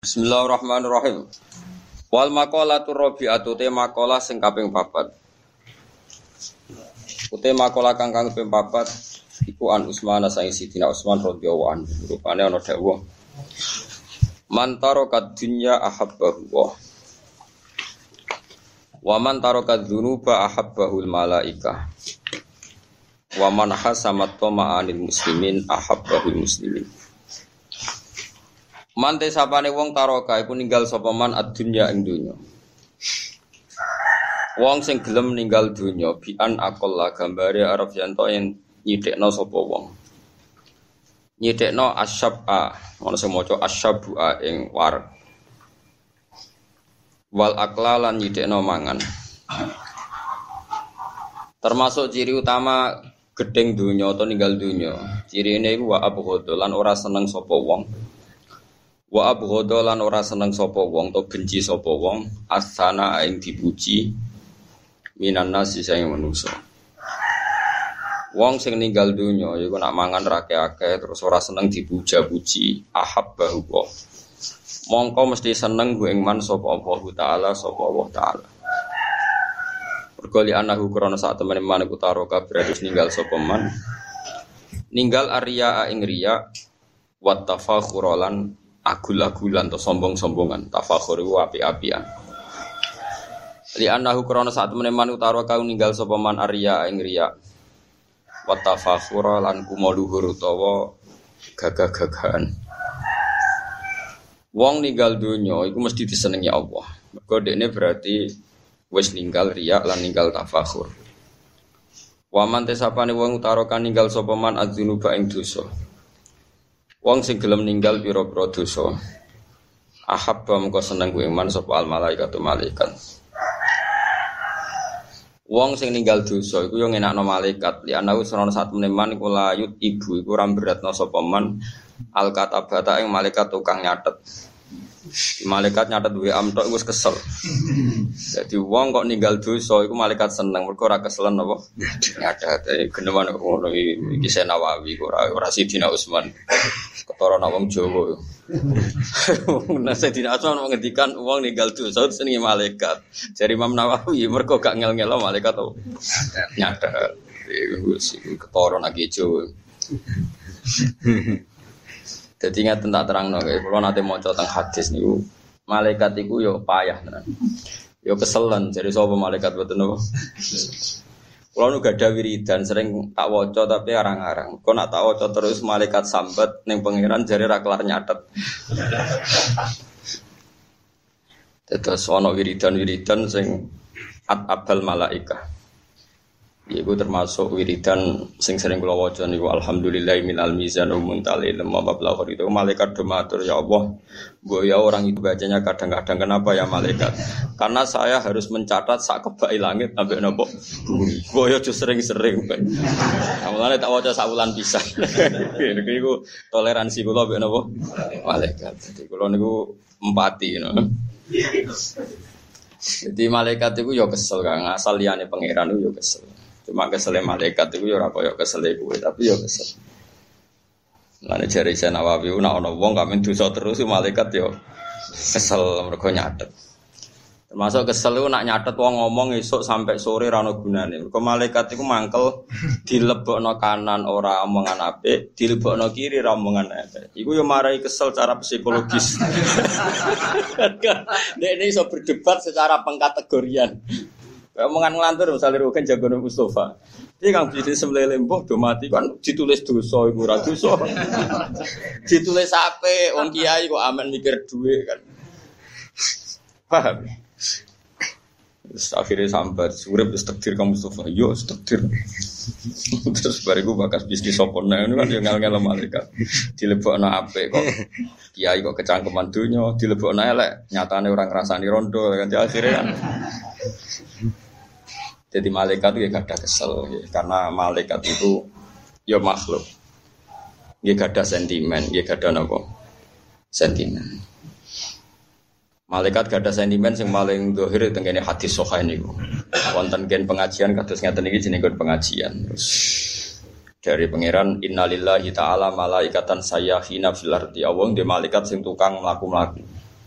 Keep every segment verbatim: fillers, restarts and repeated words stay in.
Bismillahirrahmanirrahim. Wal maqalatur rabi'atu te maqalah sing kaping papat. Ute maqalah kang kaping papat iku an Utsman saing Sidina Utsman radhiyallahu anhu. Rupane ana dawuh. Man taraka dunya ahabbahu wa. Wa man taraka dzunuba ahabbahul malaikah. Wa man hasamat tama'anil muslimin ahabbahul muslimin. Mante sapane wong taroka iku ninggal sapa man ad-dunya ing donya. Wong sing gelem ninggal donya bian aqalla gambare arep yanto yen nyithikno sapa wong. Nyithikno asyab'a, ana sing maca asyab'a ing war. Wal aqlalan nyithikno mangan. Termasuk ciri utama gedeng donya atau ninggal donya. Cirine iku wa abghadha lan ora seneng sapa wong. Wa abghadha lan ora seneng sapa wong to benci sapa wong asana ing dipuji minan nasi sing manusa. Wong sing ninggal donya iku nak mangan rake-ake terus ora seneng dipuja-puji ahabbahu wa. Mongko mesti seneng ku ing man sapa Allah taala sapa Allah taala. Perkali anahu krana sak temene man iku taroka berarti ninggal sapa man. Ninggal arya ing riya wa tafakhuralan agul-agulan atau sombong-sombongan tafakhur iku api-apian li annahu krana sak temene man utawa kau ninggal sapa man arya ing riya wa tafakhura lan kumaluhur utawa gagah-gagahan. Wong ninggal donya iku mesti disenengi Allah mergo dekne berarti wis ninggal riya lan ninggal tafakhur. Wa man tesapane wong utawa kan ninggal sapa man adzunuba ing dosa. Wong sing gelem ninggal pira-pira dosa. Ahabba mengko seneng ku iman sapa al malaikatu malaikat. Wong sing ninggal dosa iku yo ngenakno malaikat. Li ana usrono sak temene man iku layut ibu iku ora beratno sapa man al katabata ing malaikat tukang nyatet. Malaikat nyatet duwe amtok wis kesel. Dadi wong kok ninggal dosa iku malaikat seneng mergo ora keselen apa? Nyatet geneman ngono iki Senawawi ora ora Sidina Utsman. Ketara wong Jawa. Nah Sidina Utsman ngendikan wong ninggal dosa senenge malaikat. Jare Imam Nawawi mergo gak ngel-ngelo malaikat to. Nyatet. Wis ketara nak Jawa. Jadi ingat tentang terang no, kalau nanti mau tentang hadis niku, malaikat itu yo payah tenan, yo keselan. Jadi soal malaikat betul no. Kalau nu gak ada wiridan, sering tak woco tapi arang-arang. Kau nak tak woco terus malaikat sambat neng pangeran jari raklar nyatet. Terus ono wiridan-wiridan sing at abal malaika. Iku termasuk wiridan sing sering kula waca niku alhamdulillah minal mizan muntalil lemma bablagh itu malaikat do matur ya Allah mbok ya orang itu bacanya kadang-kadang kenapa ya malaikat karena saya harus mencatat sak kebak langit sampai nopo bumi mbok ya sering-sering mulane tak waca sak wulan pisan niku toleransi kula mbek nopo malaikat dadi kula niku empati no. Jadi malaikat itu ya kesel kan asal liyane pangeran itu ya kesel. Cuma kesel malaikat itu ya ora koyo kesel kowe tapi ya kesel. Lan jare Senawawi ana ana wong kok men dosa terus malaikat ya kesel mergo nyatet. Termasuk kesel iku nak nyatet wong ngomong esuk sampai sore ra ono gunane. Mergo malaikat iku mangkel dilebokno kanan ora omongan apik, dilebokno kiri ra omongan apik. Iku ya marai kesel secara psikologis. Nek iso berdebat secara pengkategorian. Omongan ngelantur misalnya Rugen Jagono Mustafa. Iki kang bisnis semlele mbah do mati kan ditulis dosa iku ora dosa. Ditulis apik wong kiai kok amen mikir dhuwit kan. Paham? Terus akhirnya sambat urip wis takdir kamu Mustafa. Yo takdir. Terus bariku bakas bisnis sopone kan yo ngel-ngel malaikat. Dilebokno apik kok kiai kok kecangkeman donya, dilebokno elek, nyatane orang ngrasani rondo kan akhirnya kan. Jadi malaikat itu ya gak ada kesel ya. Karena malaikat itu ya makhluk ya gak ada sentimen ya gak ada apa sentimen. Malaikat gak ada sentimen yang paling dohir tentang hadis sahih niku. Wonten gen pengajian kados ngeten iki jenenge pengajian. Terus dari pangeran innalillahi ta'ala malaikatan sayyahina fil ardi. Awang di malaikat sing tukang mlaku-mlaku.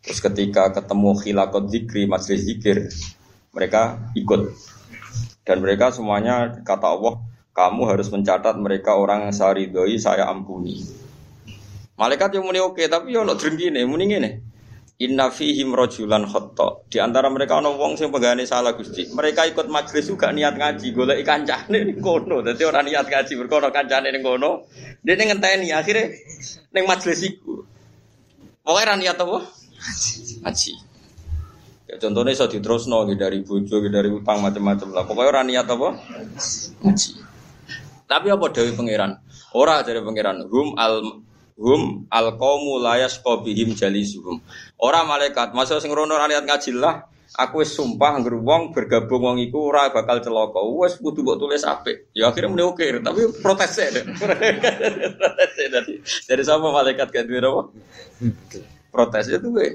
Terus ketika ketemu khilaqat zikri, majelis zikir, mereka ikut. Dan mereka semuanya kata Allah, kamu harus mencatat mereka orang yang saya ridhoi, saya ampuni. Malaikat yang muni oke, tapi yo ono drengkine, muni ngene. Inna fihim rajulan khata. Di antara mereka ono wong sing pegane salah Gusti. Mereka ikut majelis juga niat ngaji, golek kancane ning kono. Dadi ora niat ngaji, mergo ono kancane ning kono. Dene ngenteni akhire ning majelis iku. Pokoke ra niat apa? Ngaji. Ya contohnya iso diterusno dari bojo, dari utang macam-macam lah. Pokoke ora niat apa? Ngaji. Tapi apa dawuh pangeran? Ora jare pangeran, hum al hum al qaumu la yasqabihim jalisuhum. Ora malaikat, masa sing rono ora niat ngaji lah. Aku wis sumpah ngger wong bergabung wong iku ora bakal celaka. Wis kudu mbok tulis apik. Ya akhirnya muni oke, tapi protes e. Protes e dari dari sama malaikat kan duwe apa? Protes itu gue.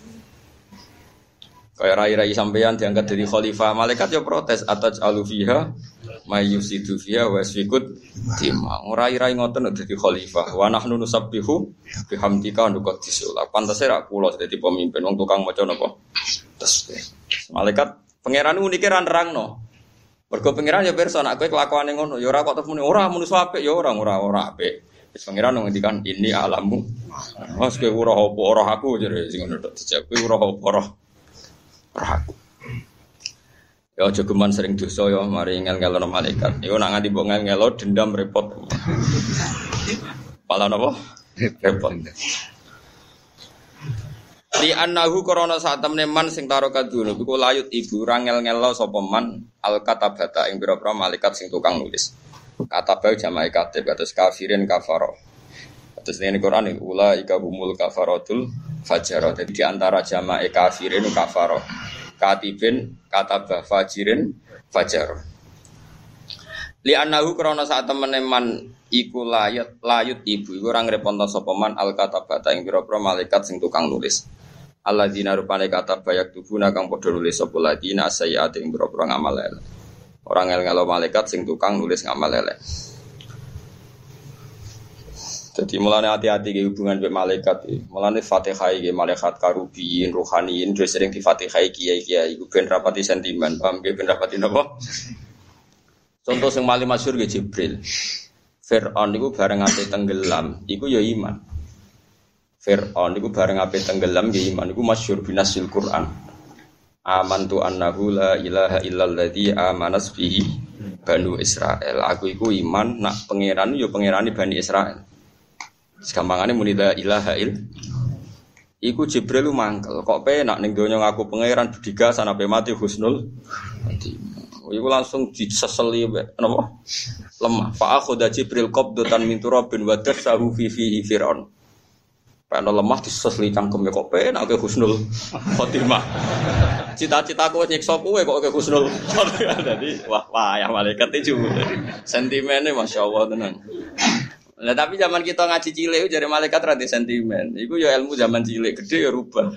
Kayak rai-rai sampeyan diangkat dari khalifah, malaikat ya protes ataj alufiha mayyusidu fiha wasfikut timang. Rai-rai ngoten dadi khalifah. Wa nahnu nusabbihu bihamdika nuqaddisu. Pantese ra kula dadi pemimpin wong tukang maca napa? Tasbih. Malaikat pangeran unike ra nerangno. Mergo pangeran ya pirsa nek kowe kelakuane ngono ya ora kok terus muni ora manusa apik ya ora ora ora apik. Wis pangeran ngendikan ini alammu. Wes kowe ora apa ora aku jare sing ngono tok dijawab kowe ora apa ora aku. Ya aja geman sering dosa ya mari ngel-ngelono malaikat. Iku nak nganti mbok ngel-ngelo dendam repot. Pala napa? Repot. Li annahu korona saat temne man sing taro kadulu iku layut ibu ora ngel-ngelo sapa man al katabata ing pira-pira malaikat sing tukang nulis. Kata bau jama'i katib atas kafirin kafaro. Atas ini Quran ini ula ika humul kafarotul fajaro. Jadi diantara jama'i kafirin kafaro, katibin katabah fajirin fajaro. Li anahu krono saat temeneman iku layut layut ibu iku orang reponton sopeman al katabata yang biro-biro malaikat sing tukang nulis. Alladzina rupane katabah yak tubuna kang podo nulis sopuladina sayyati yang biro-biro ngamal elek. Orang ngel-ngelo malaikat sing tukang nulis ngamal elek. Jadi mulane hati-hati ke hubungan dengan malaikat. Mulane Fatihah iki malaikat karubiyin, ruhaniyin, terus sering di Fatihah kiai-kiai iku ben rapati sentimen, paham ge ben rapati napa? Contoh sing paling masyhur ge Jibril. Fir'aun niku bareng ape tenggelam, iku ya iman. Fir'aun niku bareng ape tenggelam ge iman, iku masyhur binasil Quran. Amantu annahu la ilaha illalladzi amanas bihi Banu Israel. Aku iku iman nak pangeran yo pangerane Bani Israel. Gampangane muni la ilaha il. Iku Jibril mangkel. Kok penak ning donya ngaku pangeran budiga sanape mati husnul. Iku langsung diseseli napa? Lemah. Fa akhudha Jibril qabdatan min turabin wa tasahu fi fihi fir'aun. Karena lemah diseseli cangkeme kok penak ke husnul khotimah. Cita-citaku wis nyiksa kowe kok ke husnul khotimah. Dadi wah wayah malaikat iki sentimene masyaallah tenan. Lah tapi zaman kita ngaji cilik jare malaikat ra di sentimen. Iku ya ilmu zaman cilik, gede ya rubah.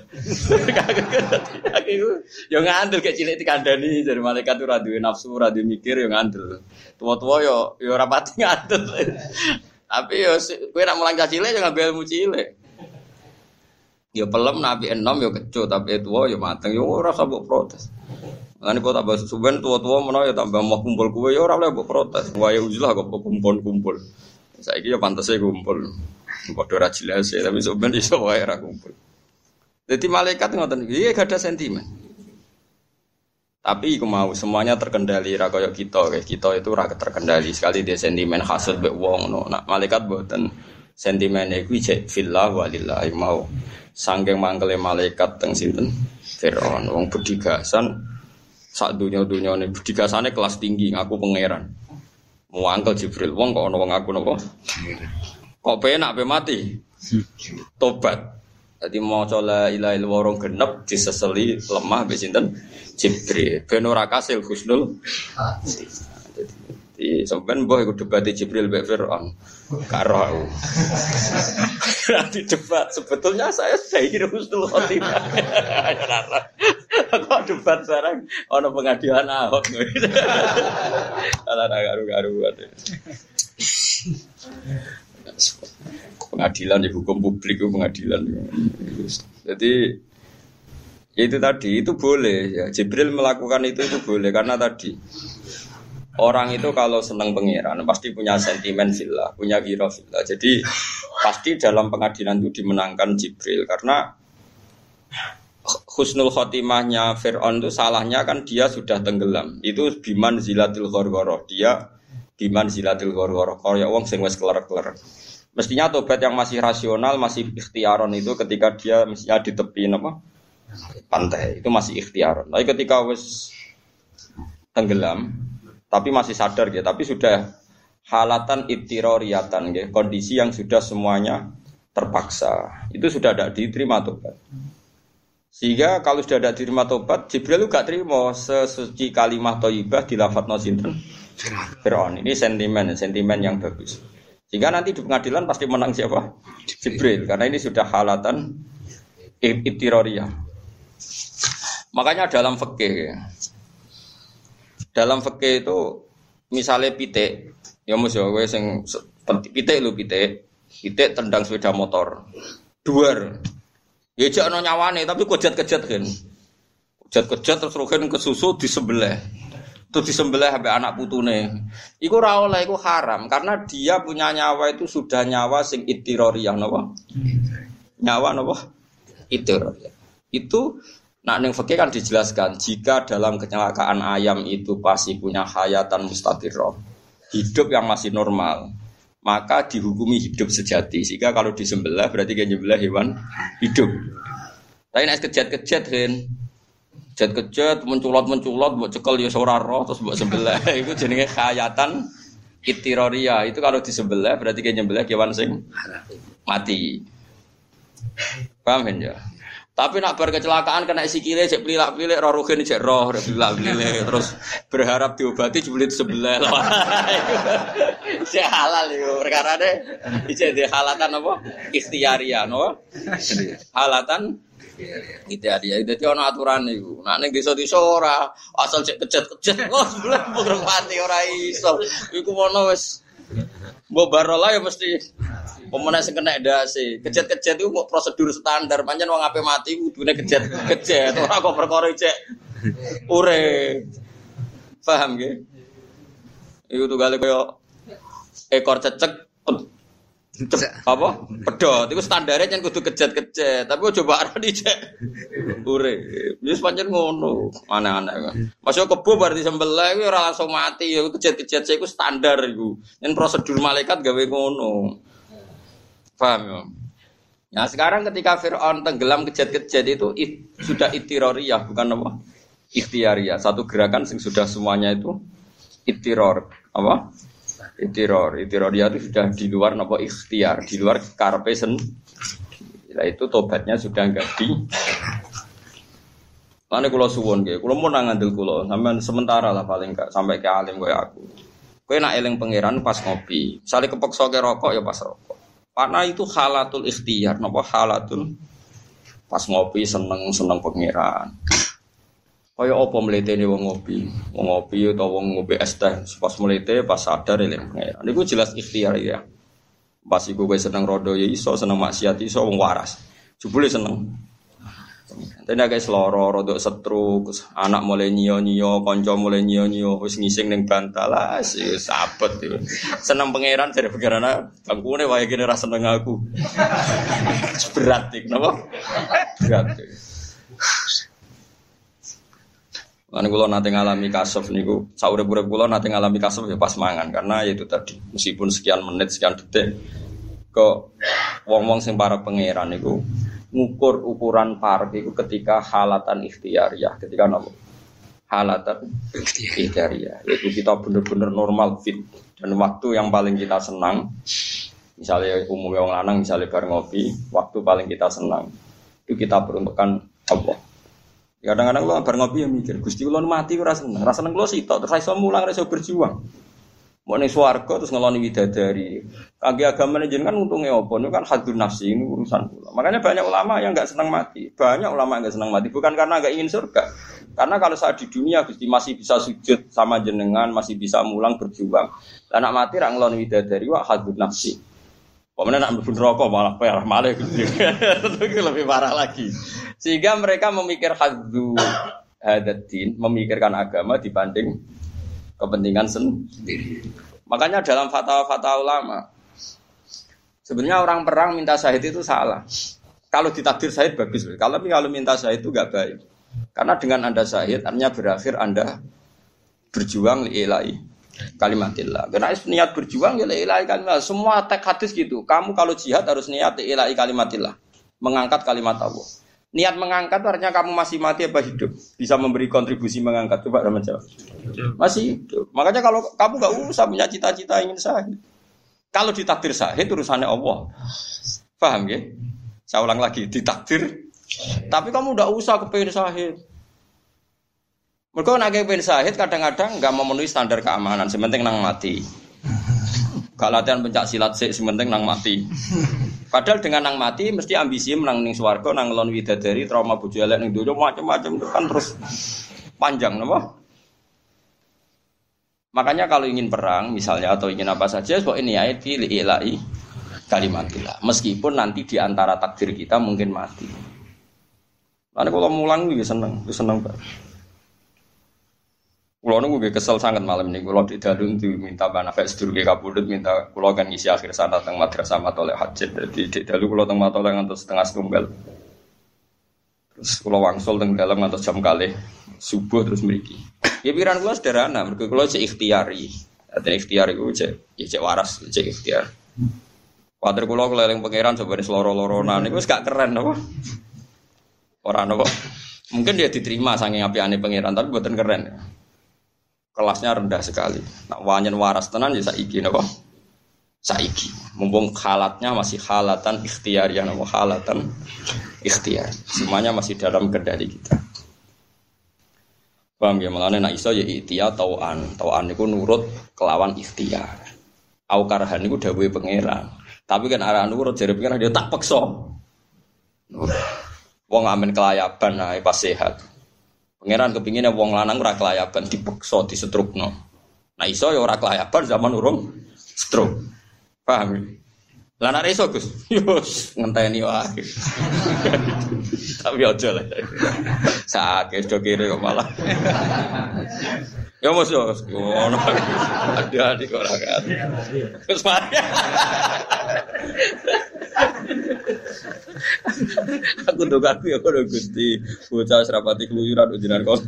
Aku yo ngandel ke cilik dikandani jare malaikat ora duwe nafsu, ora duwe mikir yo ngandel. Tua-tua yo yo ora pati ngandel. Tapi yo kowe nek mulang cilik yo ngambil ilmu cilik. Yo pelem nabi enom yo kecut tapi tua yo mateng yo ora sabuk protes. Lan kok tambah suben tua-tua menawa yo tambah mau kumpul kowe yo ora oleh mbok protes. Wae uzlah kok kumpul-kumpul. Saiki ya pantese kumpul. Padha ra jelas tapi sampeyan iso wae ra kumpul. Dadi malaikat ngoten iki gak ada sentimen. Tapi iku mau semuanya terkendali ra kaya kita, kayak kita itu ra terkendali. Sekali dia sentimen hasud mbek wong no. Nah, malaikat mboten sentimene iku jek fillah walillahi mau. Sangking mangkele malaikat teng sinten? Fir'aun. Wong bedigasan sak dunya-dunyane bedigasane kelas tinggi ngaku pangeran. Mau angkel Jibril, wong kok ono wong aku napa? Kok penak pe mati? Tobat. Dadi maca la ilaha illallah rong genep diseseli lemah mbek sinten? Jibril. Ben ora kasil husnul. Dadi sampean mbah iku debat Jibril mbek Fir'aun. Karo aku. Berarti debat sebetulnya saya sudah ingin husnul khotimah. Kok debat barang ana pengadilan Ahok. Ala garu-garu ade. Pengadilan di hukum publik itu pengadilan. Jadi Itu tadi, itu boleh ya. Jibril melakukan itu itu boleh karena tadi orang itu kalau senang pangeran pasti punya sentimen fillah, punya ghirah fillah. Jadi pasti dalam pengadilan itu dimenangkan Jibril karena husnul khotimahnya Fir'aun itu salahnya kan dia sudah tenggelam. Itu biman zilatil ghorghoroh. Dia biman zilatil ghorghoroh. Kaya wong sing wis keler-keler. Mestinya tobat yang masih rasional, masih ikhtiaron itu ketika dia mestinya di tepi apa? Pantai. Itu masih ikhtiaron. Tapi ketika wis tenggelam, tapi masih sadar gitu, tapi sudah halatan ibtiroriyatan gitu, kondisi yang sudah semuanya terpaksa. Itu sudah tidak diterima tobat. Sehingga kalau sudah ada diterima tobat, Jibril juga terima sesuci kalimah thayyibah di lafadzna sinten Fir'aun. Ini sentimen, sentimen yang bagus. Sehingga nanti di pengadilan pasti menang siapa? Jibril, karena ini sudah halatan ibtiroriyah. Makanya dalam fikih, dalam fikih itu misalnya pitik, ya mus ya kowe sing pitik lho pitik, pitik tendang sepeda motor, duar. Ya jak ono nyawane tapi kejat-kejat kan. Kejat-kejat terus rohen kesusu disembelih. Terus disembelih sampai anak putune. Iku ora oleh, iku haram karena dia punya nyawa itu sudah nyawa sing ittiroriyah napa? Nyawa napa? Ittiroriyah. Itu nak ning fikih kan dijelaskan jika dalam kecelakaan ayam itu pasti punya hayatan mustatirah, hidup yang masih normal, maka dihukumi hidup sejati. Sehingga kalau disembelih berarti kan nyembelih hewan hidup. Tapi nek kejat-kejat kan, kejat-kejat menculot-menculot mbok cekel ya ora roh terus mbok sembelih. Iku jenenge hayatan ittiroriyah. Itu kalau disembelih berarti kan nyembelih hewan sing mati. Paham ya? Tapi nak bar kecelakaan kena sikile cek pilak-pilik roh rogen cek roh pilak-pilik terus berharap diobati julit sebelah. Cek halal iku perkarane cek di halatan apa? Ikhtiariyah no? Halatan ikhtiariyah. Dadi ana aturane iku. Nek ning desa-desa ora asal cek kejet-kejet oh sebelah burung mati ora iso. Iku ono wis mbok barola ya mesti pemenang sing kena dasi. Kejet-kejet itu mau prosedur standar. Pancen wong ape mati kudune kejet-kejet. Ora kok perkara cek urip. Paham nggih? Iku tugale kaya ekor cecek apa? Pedhot. Iku standare yen kudu kejet-kejet. Tapi coba arep dicek urip. Wis pancen ngono. Aneh-aneh kok. Masuk kebo bar disembelih kuwi ora langsung mati. Ya kejet-kejet iku standar iku. Yen prosedur malaikat gawe ngono. Paham ya? Nah sekarang ketika Fir'aun tenggelam kejat-kejat itu it, sudah ittiroriyah bukan apa? Ikhtiariyah. Satu gerakan yang sudah semuanya itu ittiror. Apa? Ittiror. Ittiroriyah itu sudah di luar apa? Ikhtiar. Di luar karepe sen. Nah itu tobatnya sudah enggak di. Lane kula suwun nggih. Kula mun nang ngandel kula sampean sementara lah paling enggak sampai ke alim kaya aku. Kowe nak eling pangeran pas ngopi. Misale kepeksa ke rokok ya pas rokok. Karena itu halatul ikhtiar, napa halatul pas ngopi seneng-seneng pangeran. Kaya apa mletene wong ngopi? Wong ngopi utawa wong ngopi es teh pas mlete pas sadar eling pangeran. Niku jelas ikhtiar ya. Pas iku kowe seneng rodo ya iso, seneng maksiat iso wong waras. Jebule seneng. Dene guys loro rodok stroke, anak mulai nyio-nyio, kanca mulai nyio-nyio, wis ngising ning bantal lah, wis abot iki. Seneng pangeran jare pangeran bangkune wae kene ra seneng aku. Berat iki, napa? Berat. Lan kula nate ngalami kasuf niku, saurip-urip kula nate ngalami kasuf ya pas mangan karena ya itu tadi, meskipun sekian menit, sekian detik kok wong-wong sing para pangeran niku ngukur ukuran parek itu ketika halatan ikhtiariyah, ketika nopo halatan ikhtiariyah, yaitu kita benar-benar normal fit dan waktu yang paling kita senang, misalnya umumnya orang lanang misalnya bar ngopi, waktu paling kita senang itu kita peruntukkan Allah. Kadang-kadang lo bar ngopi ya mikir, Gusti kula mati ora seneng, ora seneng kula sitok terus iso mulang, iso berjuang. Mau ning swarga terus ngeloni widadari. Kangge agamane jenengan untunge apa? Niku kan hadun nafsi, ini urusan kula. Makanya banyak ulama yang enggak senang mati. Banyak ulama yang enggak senang mati bukan karena enggak ingin surga. Karena kalau saat di dunia Gusti masih bisa sujud sama jenengan, masih bisa mulang berjuang. Lah nek mati ra ngeloni widadari wa hadun nafsi. Pokoknya nak mlebu neraka malah parah malah gitu. Itu lebih parah lagi. Sehingga mereka memikir hadzu hadatin, memikirkan agama dibanding kepentingan sendiri. Makanya dalam fatwa-fatwa ulama sebenarnya orang perang minta syahid itu salah. Kalau ditakdir syahid bagus. Kalau kalau minta syahid itu enggak baik. Karena dengan Anda syahid artinya berakhir Anda berjuang lillahi kalimatillah. Karena niat berjuang ya lillahi kalimatillah. Semua teks hadis gitu. Kamu kalau jihad harus niat lillahi kalimatillah. Mengangkat kalimat Allah. Niat mengangkat artinya kamu masih mati apa hidup? Bisa memberi kontribusi mengangkat. Coba sama jawab. Masih hidup. Makanya kalau kamu enggak usah punya cita-cita ingin syahid. Kalau ditakdir syahid urusannya Allah. Paham ya? Saya ulang lagi, ditakdir. Tapi kamu enggak usah kepengin syahid. Mereka nak kepen syahid kadang-kadang enggak memenuhi standar keamanan, sementing nang mati. Gak latihan pencak silat sik, sementing nang mati. Padahal dengan nang mati mesti ambisi menang ning swarga, nang ngelon widadari, trauma bojo elek ning donya macam-macam itu kan terus panjang napa? Makanya kalau ingin perang misalnya atau ingin apa saja kok ini ayat pilih ilahi kalimatillah. Meskipun nanti di antara takdir kita mungkin mati. Karena kalau mulang juga seneng, seneng banget. Kulo niku nggih kesel sangat malam ini. Kulo didalung diminta manfaat sedurunge kapundhut minta kulo kan ngisi akhir sanad teng madrasah Matolek Hajat. Dadi didalu kulo teng Matolek ngantos setengah setunggal. Terus kulo wangsul teng dalam ngantos jam kalih subuh terus mriki. Ya pikiran kulo sederhana, mergo kulo cek ikhtiari. Dadi ikhtiar iku cek ya cek waras, cek ikhtiar. Padahal kulo keliling pangeran sabane seloro-loronan niku wis gak keren apa? Ora napa. Mungkin dia diterima saking apiane pangeran tapi mboten keren. Kelasnya rendah sekali. Nak wanyen waras tenan ya saiki napa? Saiki. Mumpung halatnya masih halatan ikhtiar ya napa halatan ikhtiar. Semuanya masih dalam kendali kita. Paham ya malane nek iso ya ikhtiar tauan. Tauan niku nurut kelawan ikhtiar. Au karhan niku dawuhe pangeran. Tapi kan arah nurut jare pangeran dia tak peksa. Wong amen kelayaban ae pas sehat. Pangeran kepinginnya wong lanang ora kelayaban dipeksa disetrukno. Nah iso ya ora kelayaban zaman urung stroke. Paham? Lah nek iso Gus, yo ngenteni wae. Tapi aja lah. Sakit do kire kok malah. Ya mos yo ngono. Ada di kok ora kan. Terus mari. Aku ndogaku ya kono Gusti, bocah serapati keluyuran ujian kon.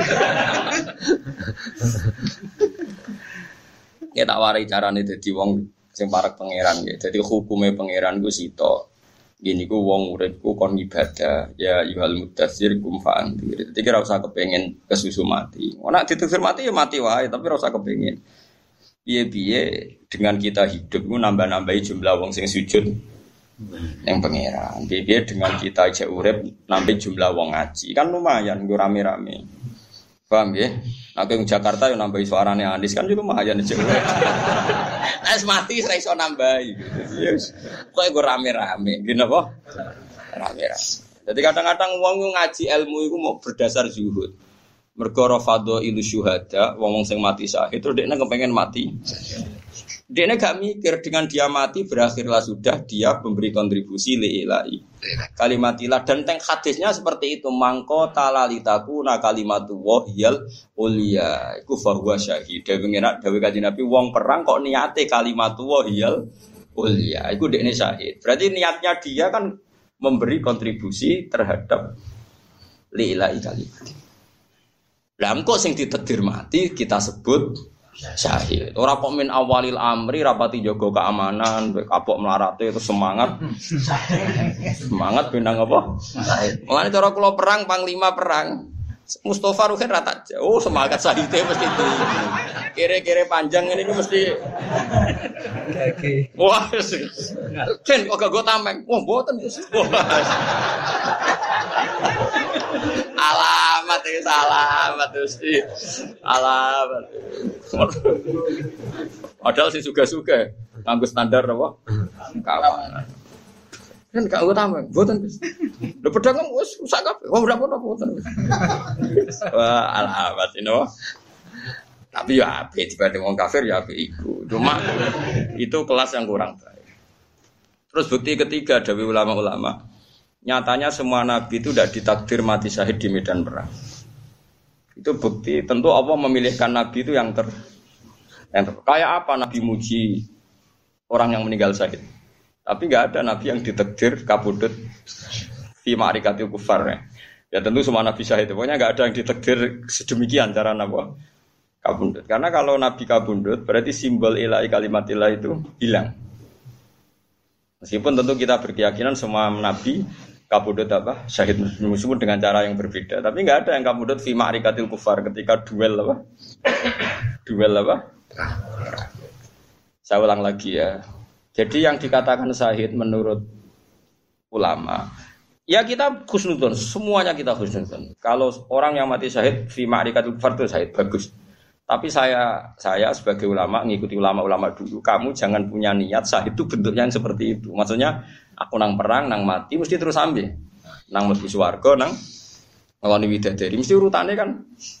Ya tak warai carane dadi wong sing parek pangeran nggih. Dadi hukume pangeran ku sito. Gini ku wong uripku kon ibadah, ya yuhal mudaththir kum fa'andir. Dadi ora usah kepengin kesusu mati. Ora ditukir mati ya mati wae, tapi ora usah kepengin. Piye-piye dengan kita hidup ku nambah-nambahi jumlah wong sing sujud yang pangeran. Piye dengan kita aja urip nambah jumlah wong ngaji. Kan lumayan nggo rame-rame. Paham ya? Nek ning Jakarta yo nambahi suarane Anies kan yo lumayan aja. Es mati ora iso nambahi gitu. Yes. Kok nggo rame-rame. Gini apa? Rame-rame. Jadi kadang-kadang wong ngaji ilmu iku mau berdasar zuhud. Mergo rafadho ilu syuhada, wong sing mati syahid terus dekne kepengin mati. Dekne gak mikir dengan dia mati berakhirlah sudah dia memberi kontribusi lillahi kalimatilah dan teng hadisnya seperti itu mangko talalitaku na kalimatu wahyal ulia iku fahuwa syahid. Dewe ngenak dewe kanjeng Nabi wong perang kok niate kalimatu wahyal ulia iku dekne syahid. Berarti niatnya dia kan memberi kontribusi terhadap lillahi kalimat. Lah engko sing ditakdir mati kita sebut syahid. Ora kok min awalil amri rapati jaga keamanan, kapok melarate terus semangat. Semangat benang apa? Syahid. Mulane cara kula perang panglima perang. Mustofa Ruhin rata oh semangat syahide mesti itu. Kire-kire panjang ini ku mesti kaki. Wah. Jen kok gak go tameng. Wah mboten. Alamat iki alamat mesti. Alamat. Padahal sih suga-suga nganggo standar apa? Keamanan. Kan gak nggo tameng, mboten wis. Lho pedang wis rusak kabeh. Wah ora apa-apa mboten. Wah, alamat ino. Tapi ya apik dibanding wong kafir ya apik iku. Cuma itu kelas yang kurang baik. Terus bukti ketiga dari ulama-ulama, nyatanya semua nabi itu tidak ditakdir mati syahid di medan perang. Itu bukti tentu Allah memilihkan nabi itu yang ter, yang ter kayak apa nabi muji orang yang meninggal syahid. Tapi nggak ada nabi yang ditakdir kabudut fi ma'rikatil kufar ya. Ya tentu semua nabi syahid, pokoknya nggak ada yang ditakdir sedemikian cara nabi kabundut. Karena kalau nabi kabundut berarti simbol ilahi kalimatillah itu hilang. Meskipun tentu kita berkeyakinan semua nabi kabudut apa syahid meskipun dengan cara yang berbeda. Tapi nggak ada yang kabudut fi ma'rikatil kufar ketika duel apa? Duel apa? Saya ulang lagi ya. Jadi yang dikatakan syahid menurut ulama, ya kita husnudon, semuanya kita husnudon. Kalau orang yang mati syahid fi ma'rikatil kufar itu syahid bagus. Tapi saya saya sebagai ulama ngikuti ulama-ulama dulu, kamu jangan punya niat syahid itu bentuknya yang seperti itu. Maksudnya aku nang perang, nang mati mesti terus ambil. Nang mlebu swarga, nang ngeloni widadari mesti urutannya kan.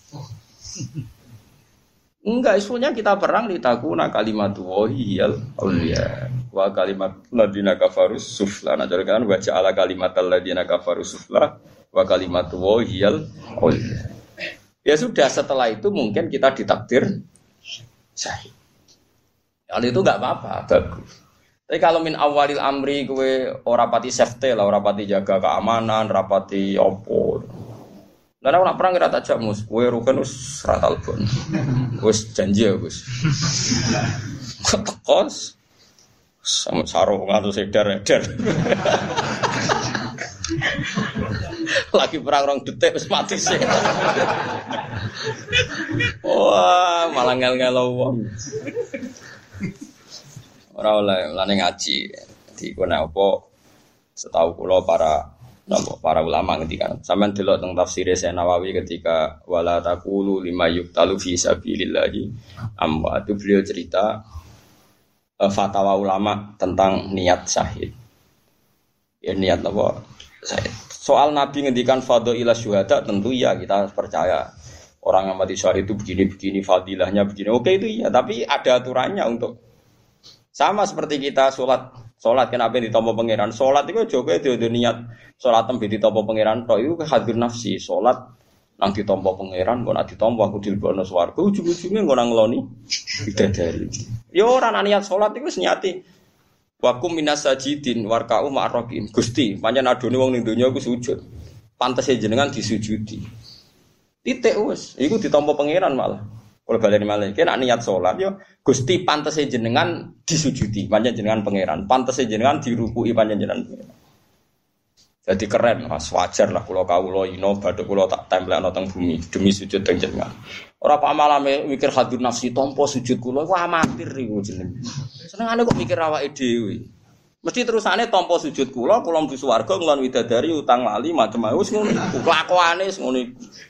Enggak, isunya kita perang litakuna kalimatu wahiyal auliya wa kalimat ladina kafarus sufla. Nah, jadi kan baca ala kalimatal ladina kafarus sufla wa kalimatu wahiyal auliya. Ya sudah, setelah itu mungkin kita ditakdir syahid. Kalau itu enggak apa-apa, bagus. Tapi kalau min awalil amri kowe ora pati safety lah, ora pati jaga keamanan, ora pati opo. Lah ora perang ora tak jamus, kowe rugen wis ra talbon. Wis janji ya, Gus. Kos sama sarung atau sedar-sedar. Lagi perang rong detik wis mati sih. Wah, malah ngel-ngelo wong. Ora oleh lane ngaji. Di kono apa setahu kula para napa para ulama ngendikan. Sampeyan delok teng tafsir Syekh Nawawi ketika wala taqulu lima yuqtalu fi sabilillahi amma itu beliau cerita uh, fatwa ulama tentang niat syahid. Ya niat apa? Syahid. Soal Nabi ngendikan fadhailah syuhada tentu ya kita percaya orang yang mati syahid itu begini-begini fadilahnya begini. Oke itu iya, tapi ada aturannya untuk sama seperti kita sholat sholat kenapa ditampa pangeran sholat itu juga itu niat sholat tembi ditampa pangeran toh itu hadir nafsi sholat nang ditampa pangeran kok nak ditampa aku dilebono swarga ujung-ujungnya kok nang ngloni bidadari. Ya ora niat sholat itu wis niati wakum minas sajidin warka'u ma'arraqin. Gusti, pancen adone wong ning donya iku sujud. Pantese jenengan disujudi. Titik wis, iku ditampa pangeran malah. Kalau baleni malah iki nek niat salat yo Gusti pantese jenengan disujudi, pancen jenengan pangeran. Pantese jenengan dirukuki pancen jenengan pangeran. Jadi keren, Mas, wajar lah kula kawula ino badhe kula tak templekno teng bumi demi sujud teng jenengan. Ora pak malah mikir hadir nafsi tampa sujud kula iku amatir iku jenenge. Senengane kok mikir awake dhewe. Mesti terusane tampa sujud kula, kula mlebu swarga nglon widadari utang lali macam wis ngono. Kelakuane wis ngono.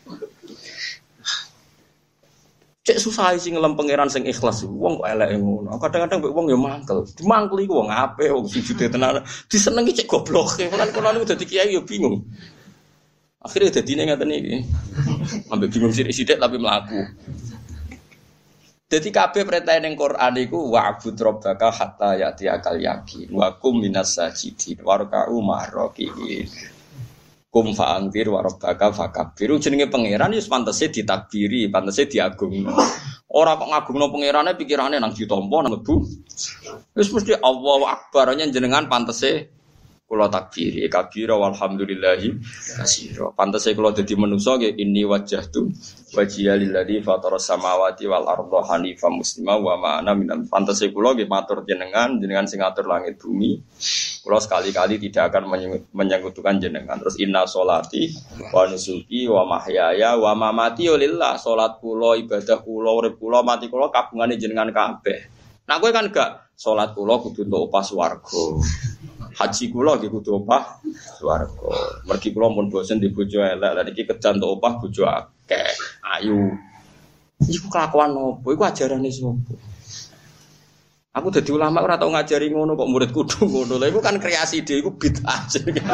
Cek susah sing ngelem pangeran sing ikhlas wong kok eleke ngono. Kadang-kadang mbek wong ya mangkel. Dimangkel iku wong apik wong sujude tenan. Disenengi cek gobloke. Kan kula niku dadi kiai ya bingung. Akhire dadine ngaten iki. Ambek bingung sithik-sithik tapi mlaku. Dadi kabeh perintah ning Quran iku wa'bud rabbaka hatta ya'tiyakal yaqin wa kum minas sajidin warka'u ma'arraqin. Kum fa'angkir wa rabbaka fakabbir. Jenenge pangeran wis pantese ditakbiri, pantese diagungno. Ora kok ngagungno pangerane pikirane nang ditampa nang mlebu. Wis mesti Allahu Akbar jenengan pantese kula takbiri kabira walhamdulillahi katsira. Pantese kula dadi manusa nggih inni wajjahtu wajhiya lillazi fataras samawati wal arda hanifan muslima wa ma ana minal. Pantese kula nggih matur jenengan, jenengan sing ngatur langit bumi. Kula sekali-kali tidak akan menyekutukan jenengan. Terus inna sholati wa nusuki wa mahyaya wa mamati lillah. Salat kula, ibadah kula, urip kula, mati kula kabungane jenengan kabeh. Nah kowe kan gak salat kula kudu entuk upah swarga. Haji kula nggih kudu opah swarga. Mergi kula mun bosen di bojo elek, lha iki kejan tok opah bojo akeh. Ayu. Iku kelakuan opo? Iku ajarane sapa? Aku dadi ulama ora tau ngajari ngono kok murid kudu ngono. Lha iku kan kreasi dhewe iku bid'ah.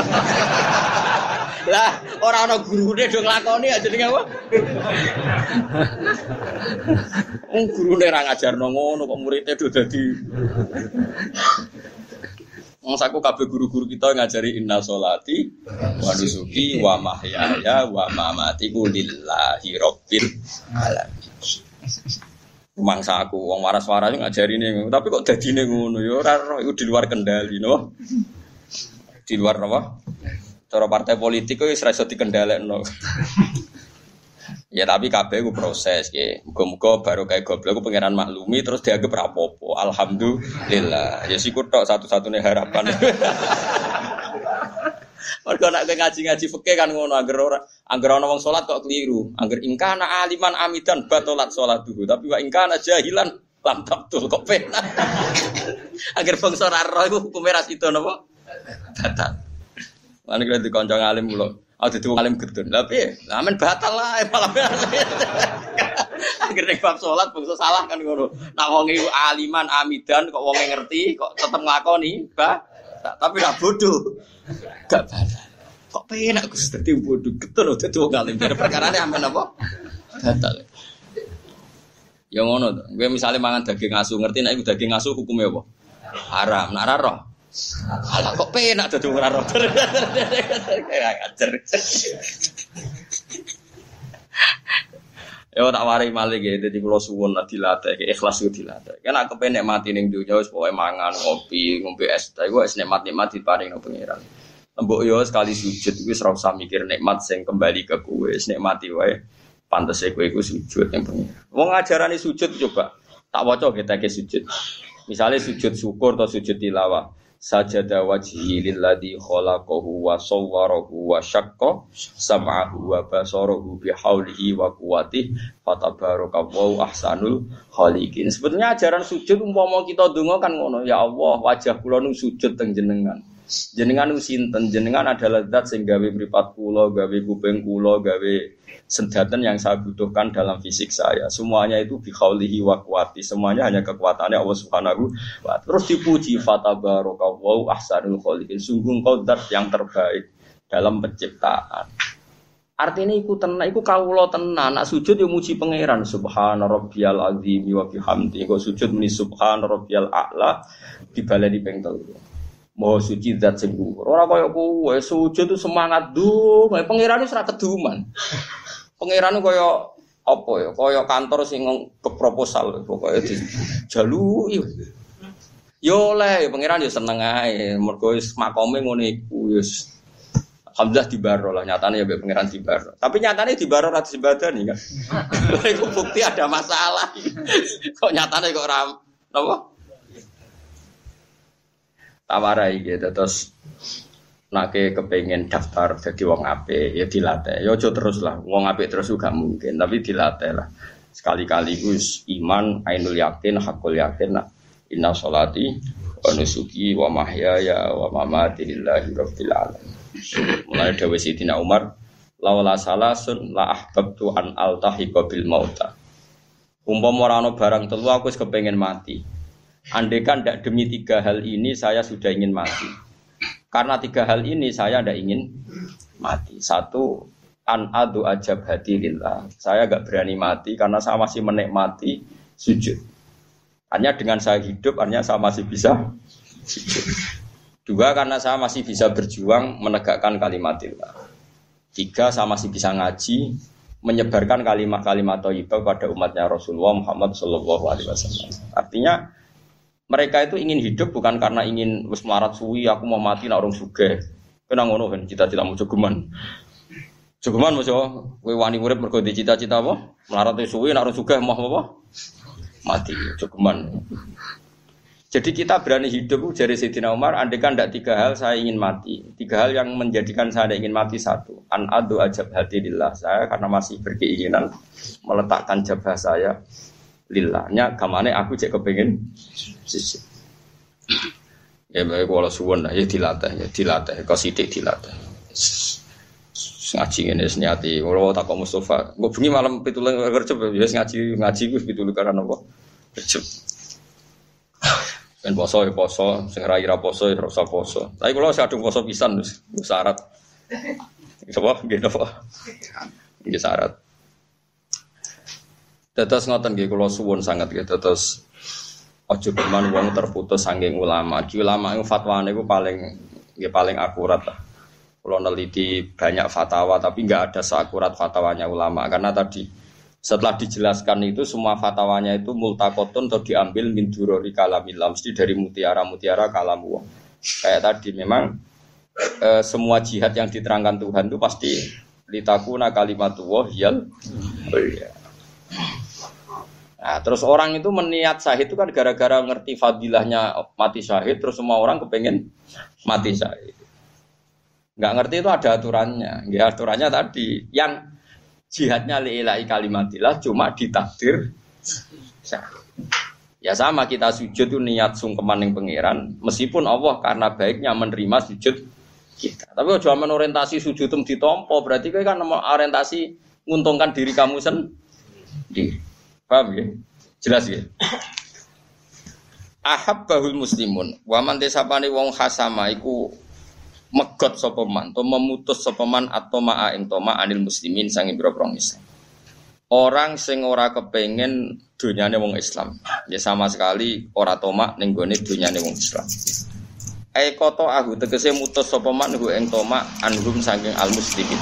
Lah ora ana gurune do nglakoni aja jenenge apa? Wong gurune ra ngajarno ngono kok muridé do dadi Wong saku kabeh guru-guru kita ngajari inna sholati wa nusuki wa mahyaya wa mamati lillahi rabbil alamin. Mangsa aku wong waras-waras ngajari ning, tapi kok dadine ngono ya ora ora iku di luar kendali no. Di luar apa? Cara partai politik kok wis ora iso dikendhalekno. Ya tapi kabeh ku proses nggih. Muga-muga baru kayak goblok ku pangeran maklumi terus dianggap rapopo. Alhamdulillah. Ya siku tok satu-satunya harapan. Mergo nek ngaji-ngaji fikih kan ngono angger ora angger ana wong salat kok keliru. Angger ingkana aliman amidan batolat salatuhu. Tapi wa ingkana jahilan lam tabtul kok penak. Angger bangsa ora roh iku hukume ra sida napa? Batal. Lan iki dikonco alim kula. Ada tuh alim gedun, tapi amen batal lah, malah akhirnya bab sholat bangsa salah kan ngono. Nak wong iku aliman amidan kok wong ngerti kok tetep nglakoni, bah. Tapi ra bodoh. Gak batal. Kok penak Gus dadi bodoh gedun dadi wong alim. Perkarane amen apa? Batal. Ya ngono to. Kowe misale mangan daging asu, ngerti nek iku daging asu hukume apa? Haram. Nak ra roh. Alah kok penak dadi ora roh. Ajar. Ya tak wari malih nggih dadi kula suwun dilatih ikhlas ku dilatih. Kan aku penek mati ning donya wis pokoke mangan, ngopi, ngombe es teh iku wis nikmat-nikmat diparingno pangeran. Mbok yo sekali sujud iku wis ora usah mikir nikmat sing kembali ke kowe, wis nikmati wae. Pantese kowe iku sujud ning pangeran. Wong ajarane sujud coba tak waca ketake sujud. Misale sujud syukur atau sujud tilawah. Sajada wajhi lilladzi khalaqahu wa sawwarahu wa syaqqa sam'ahu wa basarahu bihaulihi wa quwwatihi fatabarakallahu ahsanul khaliqin. Sebetulnya ajaran sujud umpama kita donga kan ngono, ya Allah wajah kula nu sujud teng jenengan. Jenengan nu sinten? Jenengan adalah zat sing gawe mripat kula, gawe kuping kula, gawe senjata yang saya butuhkan dalam fisik saya. Semuanya itu bikhaulihi wa quwwati. Semuanya hanya kekuatannya Allah Subhanahu wa ta'ala. Terus dipuji fatabarakallahu ahsanul khaliqin. Sungguh engkau zat yang terbaik dalam penciptaan. Artinya iku tenan, iku kawula tenan. Nak sujud yo muji pangeran subhana rabbiyal azim wa bihamdi. Engko sujud muni subhana rabbiyal a'la dibaleni ping telu. Moho suci zat sing dhuwur. Ora kaya kowe sujud itu semangat dung, pangeran wis ora keduman. Pangeran kaya apa ya? Kaya kantor sing ke proposal pokoke dijaluki. Yo oleh pangeran yo seneng ae, mergo wis makome ngono iku wis alhamdulillah dibaro lah, nyatane ya mbek pangeran dibaro. Tapi nyatane dibaro ra disembadani kan. Iku bukti ada masalah. Kok nyatane kok ora napa? Tawarai gitu terus nake kepengen daftar jadi wong apik ya dilatih. Ya aja terus lah, wong apik terus juga mungkin, tapi dilatih lah. Sekali-kali gus iman ainul yakin hakul yakin lah. Inna sholati wa nusuki wa mahyaya wa mamati lillahi rabbil alamin. Mulai dawuh Sayyidina Umar, laula salasun la ahbabtu an altahiqa bil mauta. Umpama ora ana barang telu aku wis kepengin mati. Andaikan tidak demi tiga hal ini saya sudah ingin mati. Karena tiga hal ini saya tidak ingin mati. Satu, an adu ajab hati lillah. Saya tidak berani mati karena saya masih menikmati sujud. Hanya dengan saya hidup, hanya saya masih bisa sujud. Dua, karena saya masih bisa berjuang menegakkan kalimatillah. Tiga, saya masih bisa ngaji, menyebarkan kalimat-kalimat thayyibah pada umatnya Rasulullah Muhammad sallallahu alaihi wasallam. Artinya mereka itu ingin hidup bukan karena ingin wis melarat suwi aku mau mati nak urung sugih. Kena ngono kan cita-cita mau jogeman. Jogeman mosok kowe wani urip mergo cita-cita apa? Melarat suwi nak urung sugih mau apa? Mati jogeman. Jadi kita berani hidup dari Sayyidina Umar andaikan ndak tiga hal saya ingin mati. Tiga hal yang menjadikan saya ingin mati satu. An adu ajab hati lillah. Saya karena masih berkeinginan meletakkan jabah saya lillahnya kamane aku cek kepengin sisi. Ya bae kula suwun ya dilatih ya dilatih kok sithik dilatih. Ngaji ngene senyati kula tak kok Mustofa. Engko bengi malam pitulang kerja ya ngaji ngaji ku pitulang karena apa? Kerja. Ben poso ya poso, sing ra ira poso ya ora usah poso. Tapi kula sadung poso pisan wis syarat. Coba nggih napa? Nggih syarat. Tetes ngoten nggih kula suwun sangat nggih tetes Ojo geman wong terputus saking ulama. Di ulama itu fatwane itu paling ya paling akurat lah. Kalau neliti banyak fatwa tapi nggak ada seakurat fatwanya ulama karena tadi setelah dijelaskan itu semua fatwanya itu multakotun atau diambil min durori kalamillah mesti dari mutiara-mutiara kalamu. Kayak tadi memang e, semua jihad yang diterangkan Tuhan itu pasti litakuna kalimatullah yal. Ya. Nah, terus orang itu meniat syahid itu kan gara-gara ngerti fadilahnya mati syahid, terus semua orang kepengen mati syahid. Nggak ngerti itu ada aturannya. Ya, aturannya tadi yang jihadnya li'ilahi kalimatillah cuma ditakdir syahid. Ya sama kita sujud itu niat sungkeman yang pangeran, meskipun Allah karena baiknya menerima sujud kita. Tapi kalau cuma orientasi sujud itu ditompo, berarti kan orientasi menguntungkan diri kamu sendiri. Paham ya? Jelas ya? Ahabbahul muslimun wa man desapane wong khasama iku megot sapa man to memutus sapa man atau ma'a ing toma anil muslimin sange boro Islam. Orang sing ora kepengin donyane wong Islam. Ya sama sekali ora toma ning gone donyane wong Islam. Ai koto ahu tegese mutus sapa man hu ing toma anhum saking al muslimin.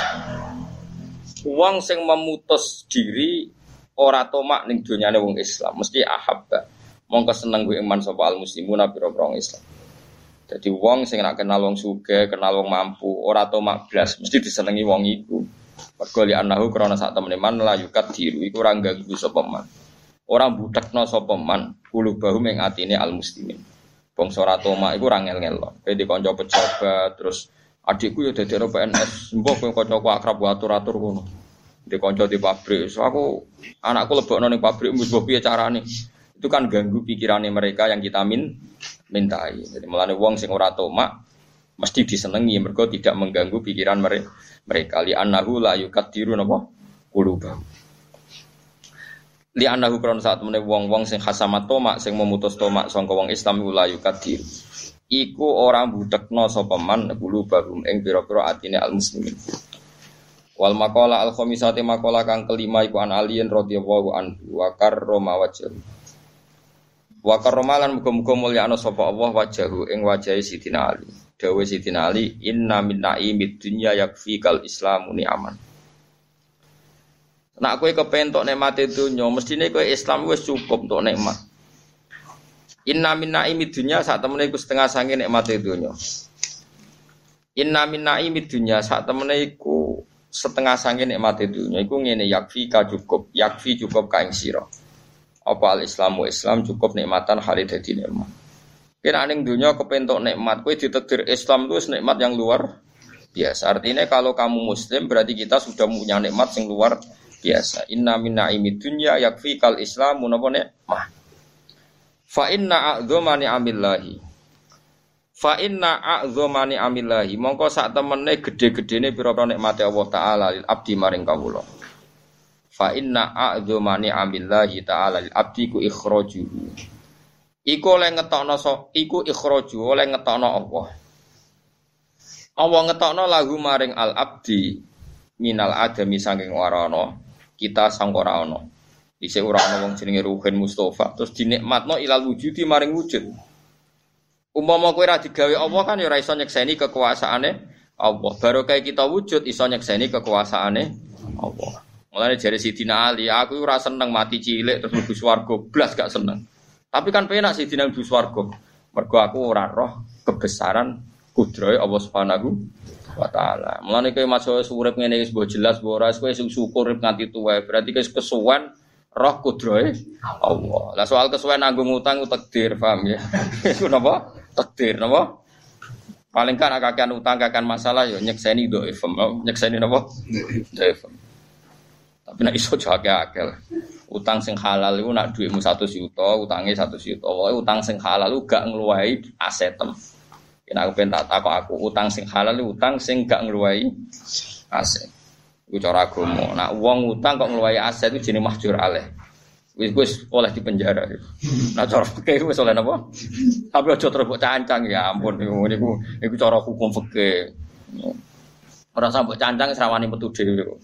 Wong sing memutus diri ora tomak ning donyane wong Islam mesti ahabba mongko seneng kuwi iman sapa al muslimuna pira-pira Islam. Dadi wong sing nak kenal wong sugih, kenal wong mampu, ora tomak blas mesti disenengi wong iku. Mergo li anahu krana sak temene man la yukat diru iku ora ganggu sapa man. Ora mbutekno sapa man kulubahum ing atine al muslimin. Bangsa ora tomak iku ora ngel-ngelo. Kowe di kanca pejabat terus adikku ya dadi P N S, mbok kowe kancaku akrab atur-atur ngono. Di konco di pabrik, so aku anakku lebokno ning pabrik mbok piye carane. Itu kan ganggu pikirannya mereka yang kita min mintai. Jadi mulane wong sing ora tomak mesti disenengi mergo tidak mengganggu pikiran mereka. Mereka li annahu la yukadiru napa qulubah. Li annahu kron saat meneh wong-wong sing khasamat tomak sing memutus tomak sangka wong Islam la yukadiru. Iku ora budekno sapa man qulubahum ing pira-pira atine al muslimin. Wal maqala al khamisati maqala kang kelima iku an aliyin radhiyallahu anhu wa karrama wajhahu. Wa karrama lan muga-muga mulyana sapa Allah wajhahu ing wajahe Sidina Ali. Dawuh Sidina Ali, inna min na'imid dunya yakfikal islamu ni'aman. Nek kowe kepentok nikmate dunya, mestine kowe Islam wis cukup untuk nikmat. Inna min na'imid dunya sak temene iku setengah sange nikmate dunya. Inna min na'imid dunya sak temene iku setengah sange nikmate dunya iku ngene yakfi ka cukup yakfi cukup ka ing sira apa al islamu Islam cukup nikmatan khalid dadi nikmat kira ning dunya kepentok nikmat kowe ditakdir Islam itu nikmat yang luar biasa artinya kalau kamu muslim berarti kita sudah punya nikmat yang luar biasa inna min na'imid dunya yakfi kal islamu napa nikmah fa inna a'dzama ni'amillahi fa inna a'dzamani amillahi mongko sak temene gedhe-gedhene pira-pira nikmate Allah taala lil abdi maring kawula fa inna a'dzamani amillahi taala lil abdi ku ikhrajuhu iku oleh ngetokno so iku ikhraju oleh ngetokno Allah Allah ngetokno lagu maring al abdi minal adami saking ora ana kita sang ora ana isih ora ana wong jenenge Ruhin Mustafa terus dinikmatno ilal wujudi maring wujud. Umpama kowe ra digawe Allah kan ya ora iso nyekseni kekuasaane Allah. Baru kayak kita wujud iso nyekseni kekuasaane Allah. Mulane jare Sidina Ali, aku ora seneng mati cilik terus mlebu swarga, blas gak seneng. Tapi kan penak Sidina mlebu swarga. Mergo aku ora roh kebesaran kudrahe Allah Subhanahu wa taala. Mulane kowe masuk urip ngene wis mbok jelas mbok ora kowe syukur urip nganti tuwa. Berarti kowe kesuwen roh kudrahe Allah. Lah soal kesuwen nanggung utang ku takdir, paham ya? Iku napa? Takdir napa? Paling kan akakan utang kakan masalah yo nyekseni dhaifem, nyekseni napa? Dhaifem. Tapi nek iso jake akal. Utang sing halal iku nak dhuwitmu seratus juta, utange seratus juta. Pokoke utang sing halal iku gak ngluwahi asetem. Yen aku pengen tak takok aku, utang sing halal iku utang sing gak ngluwahi aset. Iku cara agama. Nak wong utang kok ngluwahi aset iku jenenge mahjur alaih. Wis wis oleh dipenjara. Nah cara fikih wis oleh napa? Tapi aja terus mbok cancang ya ampun niku niku cara hukum fikih. Ora sampe cancang srawani metu dhewe.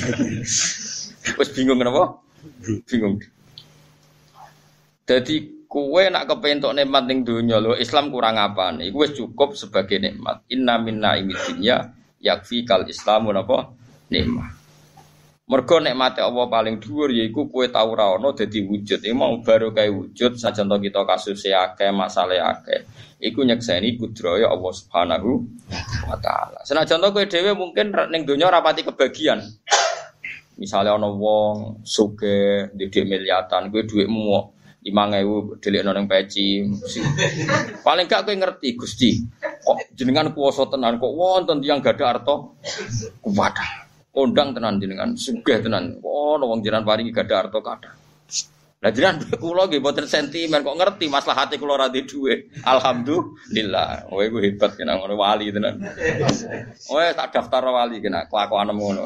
Wis bingung napa? Bingung. Dadi Kuwe nak kepentok nikmat ning donya lho, Islam kurang apane? Iku wis cukup sebagai nikmat. Inna minna imidinya yakfi kal Islamu napa? Nikmat. Mergo nikmate Allah paling dhuwur yaiku kowe tau ra ono dadi wujud. Iki mau baru kae wujud sajan to kita kasuse akeh, masalahe akeh. Iku nyekseni kudraya Allah Subhanahu wa taala. Senajan to kowe dhewe mungkin ning donya ora pati kebagian. Misalnya ana wong sugih ndek miliatan, kowe dhuwitmu lima ribu delikno ning peci. Paling gak kowe ngerti Gusti, kok jenengan kuwasa tenan kok wonten tiyang gadah harta kuwat. Kondang tenan jenengan, sugih tenan. Oh, wong jenengan paringi gadah harta kathah. Lah jenengan kula nggih mboten sentimen kok ngerti maslahate kula ra duwe dhuwit. Alhamdulillah. Kowe iku hebat kena ngono wali tenan. Oh, tak daftar wali kena kelakuan ngono.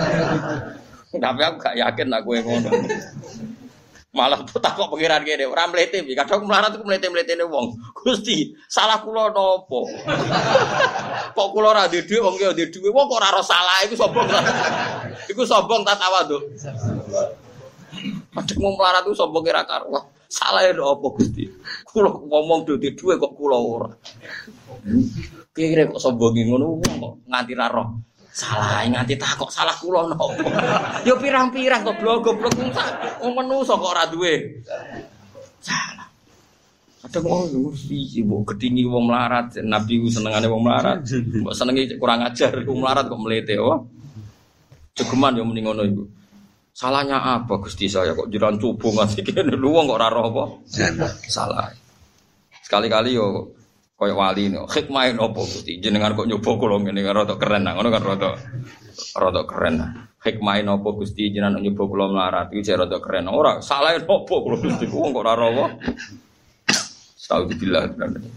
Tapi aku gak yakin nak kowe ngono. Malah takok pengiran kene ora mlete iki kadang melarat iku mlete-mletene wong. Gusti, salah kula napa? Kok kula ora duwe dhuwit wong ki duwe dhuwit wong kok ora ora salah iku sombong. Iku sombong ta tawadhu. Padahal wong melarat iku sombong ora karo. Salah e opo Gusti? Kula ngomong duwe dhuwit kok kula ora. Kira kok sombonge ngono wong kok nganti ra roh. Salah nganti takok salah kula napa. Yo pirang-pirang kok blok-blok wong menungso kok ora duwe. Salah. Kadang wong ngursi mbok gedhingi wong melarat, Nabi ku senengane wong melarat. Mbok senengi kurang ajar wong melarat kok mlete oh. Jegeman yo muni ngono iku. Salahnya apa Gusti saya kok jiran coba ngasih kene lu wong kok ora roh apa? Salah. Sekali-kali yo koyo wali no, hikmah nopo Gusti jenengan kok nyoba kula ngene rada keren nah ngono kan rada rada keren nah. Hikmah nopo Gusti jenengan nyoba kula melarat iki jek rada keren. Ora salah nopo kula Gusti wong kok ora rawa. Astagfirullah.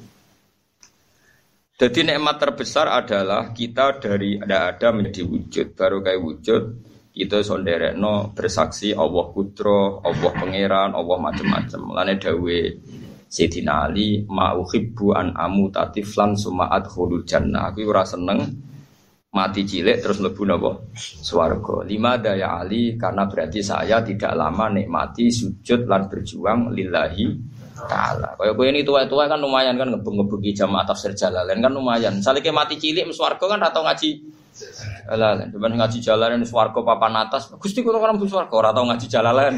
Jadi nikmat terbesar adalah kita dari ada ada menjadi wujud, baru kayak wujud kita sonderekno bersaksi Allah Putra, Allah Pangeran, Allah macam-macam. Lane dawe Sayyidina Ali ma'uhibbu an amutatiflan suma'at khulul jannah. Aku ora seneng mati cilik terus mlebu napa swarga. Lima daya Ali karena berarti saya tidak lama nikmati sujud lan berjuang lillahi taala. Kaya kowe ini tua-tua kan lumayan kan ngebeng-ngebengi jamaah tafsir Jalalain kan lumayan. Misale ke mati cilik mlebu swarga kan ora tau ngaji Jalalain. Demen ngaji Jalalain swarga papan atas. Gusti kula kan mlebu swarga ora tau ngaji Jalalain.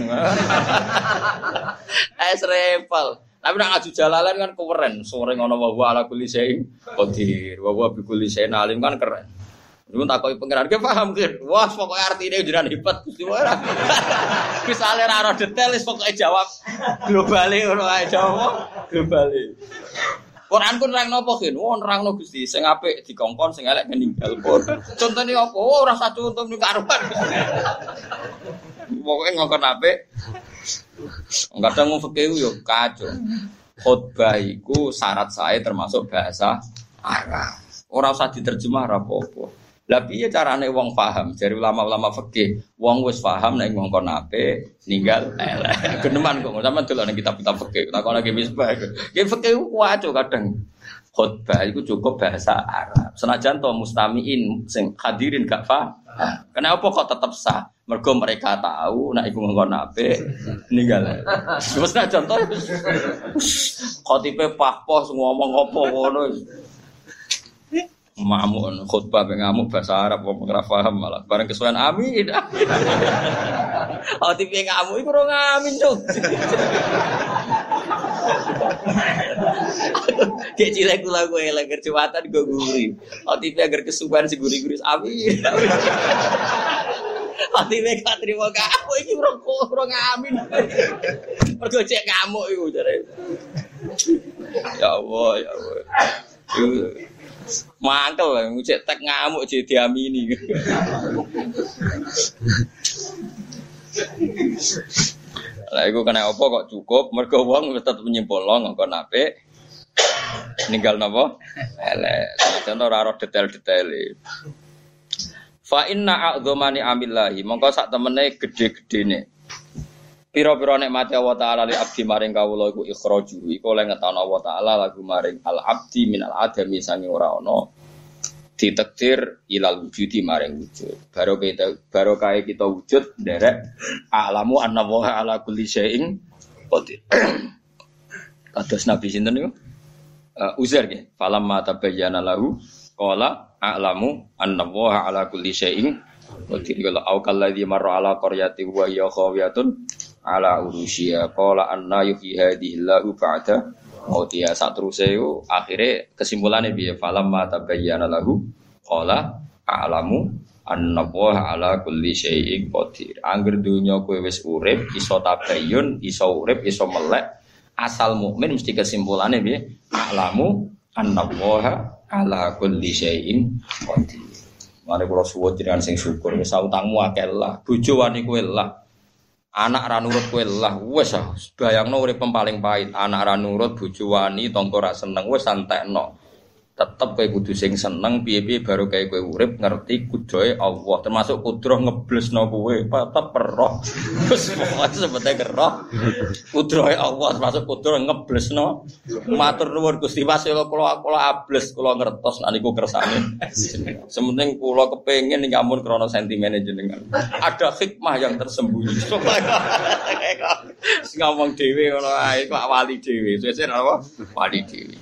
Es repel. Tapi nak ngaji Jalalain kan keren, sore ngono wa wa ala kulli syai'in qadir, wa wa bi kulli syai'in alim kan keren. Lu takoki pengiran ke paham kan? Wah, pokoke artine jenengan hebat Gusti ora. Misale ra ora detail wis pokoke jawab globale ngono ae jawab globale. Quran ku nerangno apa gen? Oh, nerangno Gusti, sing apik dikongkon, sing elek meninggal pun. Contone apa? Oh, ora sak contoh niku karuan. Pokoke ngongkon apik. Kadang wong fikih yo kacau. Khotbah iku syarat sae termasuk bahasa Arab. Ora usah diterjemah ora apa-apa. Lah piye carane wong paham? Jare ulama-ulama fikih, wong wis paham nek ngongkon apik, ninggal elek. Geneman kok sampean delok nang kitab-kitab fikih. Takon lagi misbah. Ki fikih ku kacau kadang. Khotbah iku cukup bahasa Arab. Senajan to mustamiin sing hadirin gak paham. Kenapa kok tetap sah? Mergo mereka tahu nek iku ngongkon apik ninggal. Wis nek contoh khotibe pahpoh ngomong apa ngono. Mamuk khutbah ben ngamuk bahasa Arab wong ora paham malah bareng kesuwen amin. Khotibe ngamuk iku ora ngamin cuk. Kayak cilik kula kowe elek kerjawatan go guri. Khotibe agar kesuwen si guri-guri amin. Ati mek trimo kamu iki ora ngamin. Mergo cek ngamuk iku jare. Ya Allah, ya Allah. Mangkel cek tek ngamuk jadi diamini. Lah iku kena apa kok cukup mergo wong tetep nyimpulno ngongkon apik. Ninggal napa? Elek. Contoh ora ora detail-detaile. Fa inna a'dzamani amillahi mongko sak temene gedhe-gedhene pira-pira nikmate Allah taala li abdi maring kawula iku ikhraju iku oleh ngetana Allah taala lagu maring al abdi minal adami sange ora ana ditakdir ilal wujudi maring wujud baru kita baru kae kita wujud nderek alamu anna wa ala kulli syai'in qadir Kados Nabi sinten niku? Uh, Uzair nggih. Falamma tabayyana lahu qala a'lamu annallaha ala kulli syai'in qadir. Qala au kalladzi marra ala qaryati wa hiya khawiyatun ala urushiya qala anna yuhyi hadhihi Allahu ba'da mautiha. Sateruse iku akhire kesimpulane piye? Falamma tabayyana lahu qala a'lamu annallaha ala kulli syai'in qadir. Angger dunya kowe wis urip, iso tabayyun, iso urip, iso melek. Asal mukmin mesti kesimpulannya piye? A'lamu annallaha ala kulli syai'in qadir. Mare kula suwun jenengan sing syukur wis utangmu akeh lah, bojo wani kowe lah. Anak ra nurut kowe lah, wis ah bayangno urip paling pahit, anak ra nurut, bojo wani, tangga ra seneng, wis santekno. Tetep kowe kudu sing seneng piye-piye baru kae kowe urip ngerti kudoe Allah, termasuk kudroh ngeblesno kowe tetep roh. Wis pokoke sebete roh. Kudrohe Allah termasuk kudroh ngeblesno. Matur nuwun Gusti Mas kula kula ables kula ngertos nek niku kersane. Sementing kula kepengin nyamun krana sentimene jenengan. Ada hikmah yang tersembunyi. Sing ngomong dhewe ngono ae kok wali dhewe. Sesuk apa? Wali dhewe.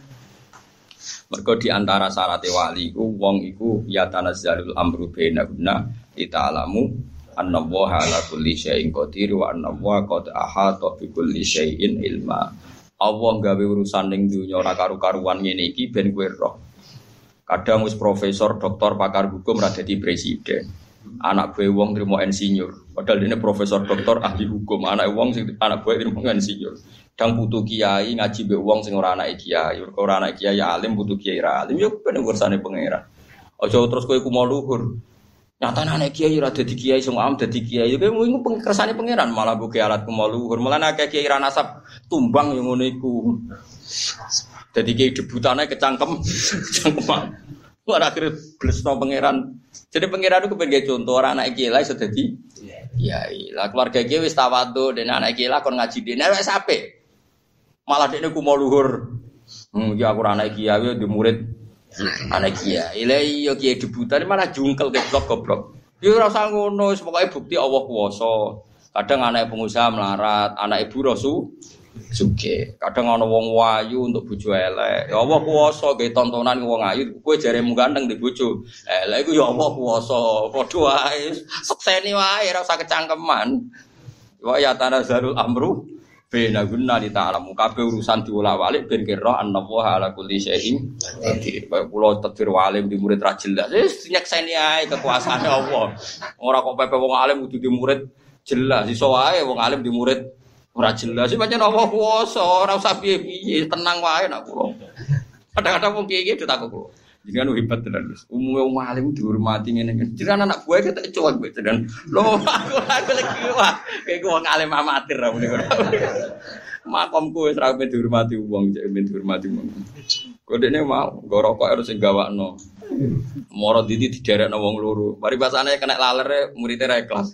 Mergo di antara syarat wali iku wong iku ya tanazzalul amru bainahunna ita'lamu annallaha ala kulli syai'in qadir wa annallaha qad ahata bi kulli syai'in ilma. Allah gawe urusan ning dunya ora karu-karuan ngene iki ben kowe roh. Kadang wis profesor, doktor, pakar hukum ra dadi presiden. Anak gue wong trimo insinyur. Padahal dene profesor, doktor, ahli hukum. Anak wong sing anak gue trimo insinyur. Dang putu kiai ngaji mbek wong sing ora anake kiai, ora anake kiai alim putu kiai ra alim yo ben urusanane pangeran. Aja terus kowe ku mau luhur. Nyatane anak kiai ora dadi kiai sing am dadi kiai yo kowe iku kersane pangeran malah buke alat ku mau luhur. Malah nek kiai ra nasab tumbang yo ngono iku. Dadi kiai debutane kecangkem, kecangkeman. Ora akhire blesno pangeran. Jadi pangeran iku pengen contoh ora anake kiai lah iso dadi kiai. Lah keluarga kiai wis tawadhu den anake kiai lah kon ngaji dene wis apik. Malah dekne ku mau luhur. Hmm iki aku ora anak kiai yo di murid anak kiai. Lah iya kiai debutan malah jungkel goblok-goblok. Yo ora usah ngono, pokoke bukti Allah kuwasa. Kadang anak pengusaha melarat, anak ibu rasu sugih. Kadang ana wong wayu untuk bojo elek. Ya Allah kuwasa gawe tontonan wong ayu, kowe jaremu ganteng di bojo. Elek iku ya Allah kuwasa. Padha wae, sekseni wae ora usah kecangkeman. Wa ya tanazzalul amru bena guna di ta'alamu kabeh urusan diwolak-walik ben kira annallaha ala kulli syai'in qadir. Kaya kula tadbir walim di murid ra jelas. Wis nyekseni ae kekuasaane Allah. Ora kok pepe wong alim kudu di murid jelas. Iso wae wong alim di murid ora jelas. Iki pancen Allah kuwasa, ora usah piye-piye, tenang wae nak kula. Kadang-kadang wong kiye-kiye ditakok kula. Jangan hebat tenan wis. Umume wong alim dihormati ngene-ngene. Jenengan anak buah ketek cuwek mbek jenengan. Lho aku aku lagi wah, kayak wong alim amatir ra muni. Makomku wis ra ben dihormati wong, jek ben dihormati wong. Kodene mau nggo rokok harus sing gawakno. Moro didi diderekno wong loro. Mari basane kena laler murid ra ikhlas.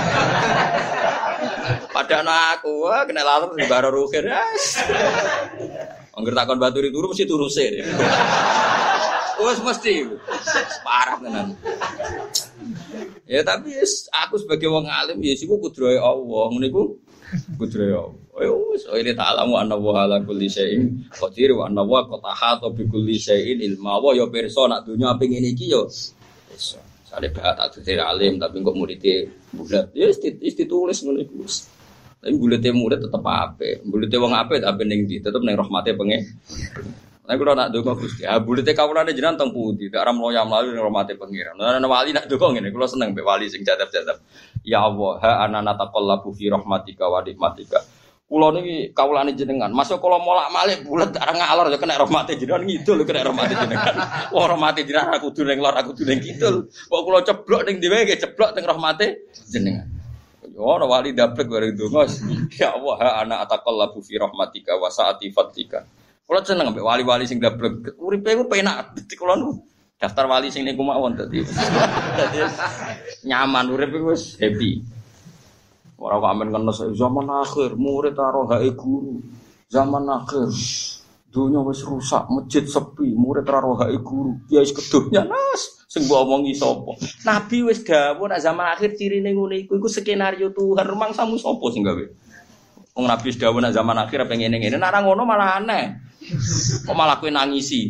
Padahal aku wah kena laler di baro rukir. Angger takon baturi turu mesti turu sih. Wes mesti parah tenan. Ya tapi yes, aku sebagai wong alim ya siku kudrohe Allah, ngene iku kudrohe Allah. Ya wis ini ta'lamu anna wa ala kulli syai'in qadir wa anna wa qad ahata bi kulli syai'in ilma. Wa ya pirsa nak dunya ping ngene iki ya iso. Sale bae tak dadi alim tapi kok muridé bulat. Ya wis ditulis ngono iku. Tapi bulete murid tetep apik. Bulete wong apik tapi ning ndi tetep ning rahmate pengen. Nek kula nak ndonga Gusti, ha bulete kawulane jenengan teng pundi? Dak ora mloya mlayu ning rahmate pengiran. Ana wali nak ndonga ngene, kula seneng mbek wali sing jadab-jadab. Ya Allah, ha anana taqallabu fi rahmatika wa nikmatika. Kula niki kawulane jenengan, masuk kula molak-malik bulet dak ngalor ya kena rahmate jenengan ngidul kena rahmate jenengan. Wah rahmate jenengan aku kudu ning lor aku kudu ning kidul. Kok kula ceblok ning dhewe nggih ceblok teng rahmate jenengan. Ya ora wali dablek bareng ndonga. Ya Allah, ha ana taqallabu fi rahmatika wa sa'ati fatika. Kalau seneng ambek wali-wali sing dablek, uripe iku penak. Dadi kula nu daftar wali sing niku mawon dadi. Dadi nyaman urip iku wis happy. Ora kok amen kena zaman akhir, murid karo hae guru. Zaman akhir. Dunia wis rusak, masjid sepi, murid karo hae guru. Ya wis kedonya nas, sing mbok omongi sapa? Nabi wis dawuh nek zaman akhir cirine ngene iku iku skenario Tuhan, rumangsamu sapa sing gawe? Wong Nabi dawuh nak zaman akhir pengen ngene, nek ora ngono malah aneh. Kok malah kowe nangisi.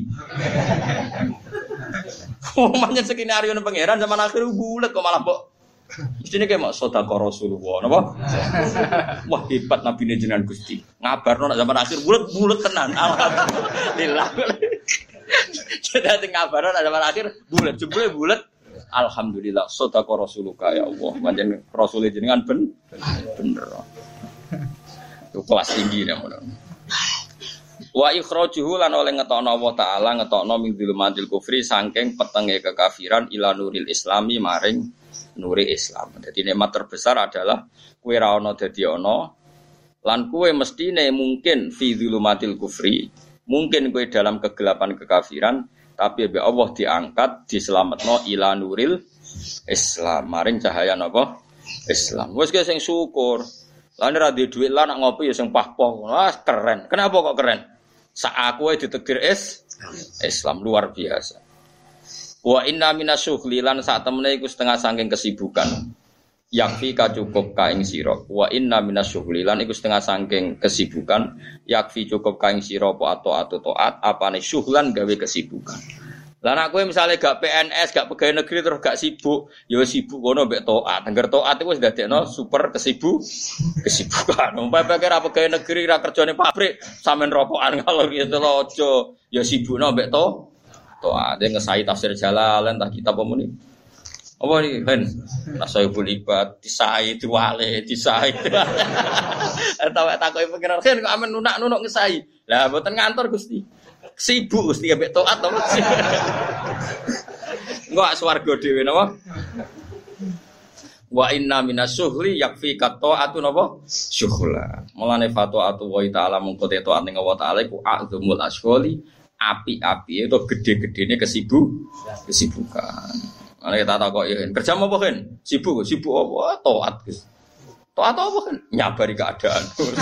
Omanya skenario nang pangeran zaman akhir bulet kok malah kok mestine kayak mak sedekah Rasulullah napa? Wah hebat Nabi jenengan Gusti. Ngabarno nak zaman akhir bulet-bulet tenan. Alhamdulillah. Jadi ngabarno nak zaman akhir bulet, jebule bulet. Alhamdulillah sedekah Rasulullah ya Allah. Pancen Rasul jenengan ben bener. Itu kelas tinggi namanya. Wa ikhrajuhu lan oleh ngetokno Allah taala ngetokno min dzulumatil kufri saking petenge kekafiran ila nuril islami maring nuri Islam. Jadi nikmat terbesar adalah kowe ra ono dadi ono lan kowe mestine mungkin fi dzulumatil kufri, mungkin kowe dalam kegelapan kekafiran tapi be Allah diangkat diselametno ila nuril Islam maring cahaya napa Islam. Wis ge sing syukur. Lah nek ra duwe dhuwit lah nak ngopi ya sing pah-pah. Wah keren. Kenapa kok keren? Sak aku wae ditakdir is Islam luar biasa. Wa inna minasyughli lan sak temene iku setengah saking kesibukan. Yakfi ka cukup ka ing sira. Wa inna minasyughli lan iku setengah saking kesibukan. Yakfi cukup ka ing sira apa ato taat apane syughlan gawe kesibukan. Lah nek kowe misale gak P N S, gak pegawai negeri terus gak sibuk, ya sibuk kono mbek taat. Angger taat iku wis dadekno super kesibuk kesibukan. Umpama pikir apa pegawai negeri ra kerjane pabrik, sampean rokokan ngalor gitu lho aja. Ya sibukno mbek to taat. Dia ngesai tafsir Jalalain tak kitab apa muni. Apa iki, Hen? Nasaibul ibad, disai diwale, disai. Tahu takoki pengiran Hen kok amen nunak-nunuk ngesai. Lah mboten ngantor Gusti. Sibuk Gusti ambek taat to. Enggak swarga dhewe napa? Wa inna minasyuhli yakfi qata'atu napa? Syuhla. Mulane fatwaatu wa ta'ala mung kote taat ning Allah taala iku azmul asghali, api-api itu gede-gedene kesibuk kesibukan. Ana kita takok ya kerja apa kan? Sibuk, sibuk apa? Taat Gus. Taat apa kan? Nyabari keadaan.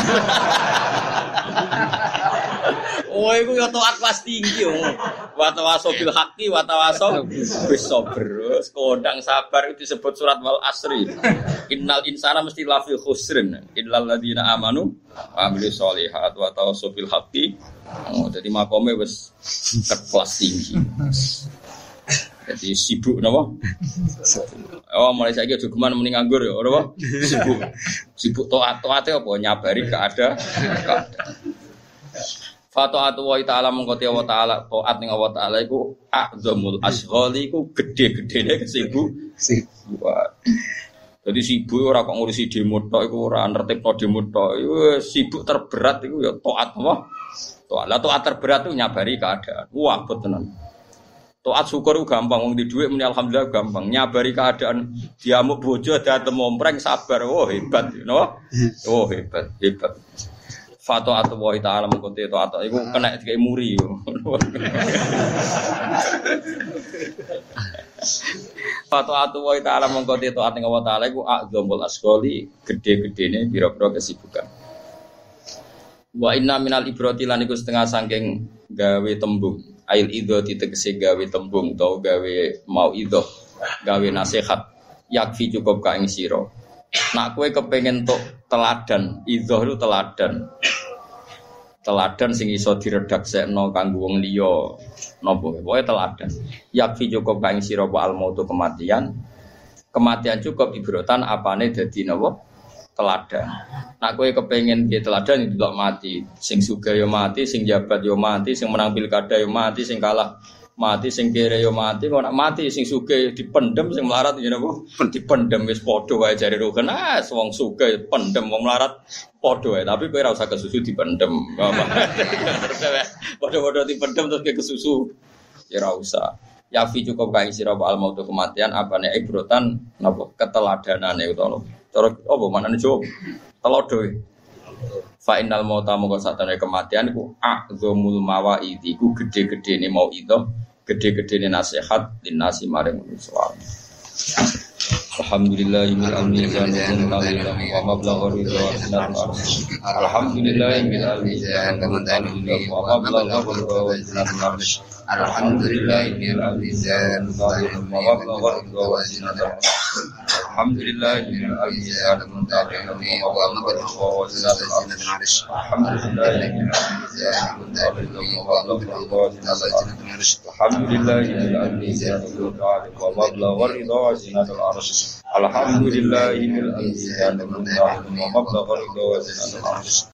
Oh, iku ya taat kelas tinggi yo. Wa tawaso bil haqqi wa tawaso bis sabr. Kodang sabar itu disebut surat wal asri. Innal insana mesti lafi khusrin. Illal ladzina amanu wa amilus solihat wa tawaso bil haqqi. Oh, jadi makome wis kelas tinggi. Jadi sibuk napa? Oh, mulai saiki aja geman muni nganggur ya, ora apa? Sibuk. Sibuk taat-taate apa nyabari keadaan. Fataatu wa ta'ala mengkoti wa ta'ala taat ning Allah taala iku azamul asghali iku gede-gedene kesibuk sibuk. Jadi sibuk ora kok ngurusi demo tok iku ora nertibno demo tok. Sibuk terberat iku ya taat apa? Taat. Lah taat terberat itu nyabari keadaan. Wah, betenan. Taat syukur gampang wong di dhuwit muni alhamdulillah gampang. Nyabari keadaan diamuk bojo dateng mompreng sabar. Oh hebat, no? Oh hebat, hebat. Fato atau wa ta'ala mengkote to atau iku kena dikai muri yo. Fato atau wa ta'ala mengkote to ati wa ta'ala iku azamul asghali gede-gedene pira-pira kesibukan. Wa inna minal ibrati lan iku setengah saking gawe tembung. Ail idho tegese gawe tembung utawa gawe mau idho gawe nasihat yakfi cukup ka ing sira. Nak kowe kepengin tok teladan, idho itu teladan. Teladan sing iso diredaksekno kanggo wong liya. Napa pokoke teladan. Yakfi cukup ka ing sira wa al mautu kematian. Kematian cukup ibrotan apane dadi napa? Teladan. Nak kowe kepengin piye teladan itu tok mati. Sing sugih yo mati, sing jabat yo mati, sing menang pilkada yo mati, sing kalah mati, sing kere yo mati. Kok nak mati sing sugih dipendem, sing melarat yo napa? Dipendem wis padha wae jare roken. Ah, wong sugih pendem, wong melarat padha wae. Tapi kowe ora usah kesusu dipendem. Padha-padha dipendem terus ke kesusu. Ya ora usah. Yafi cukup kae sira al mautu kematian apane ibrotan napa keteladanane utawa cara apa manane jawab telodo fa innal mauta moko satane kematian iku azamul mawaid iku gede-gedene mau itu gede-gedene nasihat linasi maring manusa. Alhamdulillahil mizan wa mablagha ridha wa sunnah. Alhamdulillahil mizan wa mablagha ridha wa sunnah. Alhamdulillahil mizan wa mablagha ridha wa sunnah. Alhamdulillah bil al-mizan muntaqimin wa mablaghul arsh. Alhamdulillah bil al-mizan muntaqimin wa mablaghul arsh. Alhamdulillah bil al-mizan muntaqimin wa mablaghul arsh. Alhamdulillah bil al-mizan muntaqimin wa mablaghul arsh.